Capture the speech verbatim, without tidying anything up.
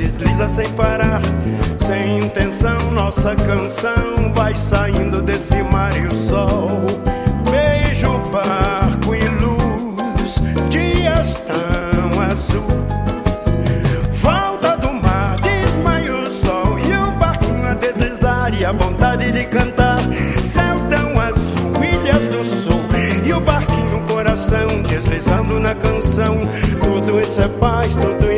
desliza sem parar, sem intenção. Nossa canção vai saindo desse mar e o sol beija o barco e luz, dias tão azuis. Volta do mar, desmaia o sol e o barquinho a deslizar e a vontade de cantar. Céu tão azul, ilhas do sul e o barquinho coração deslizando na canção. Tudo isso é paz, tudo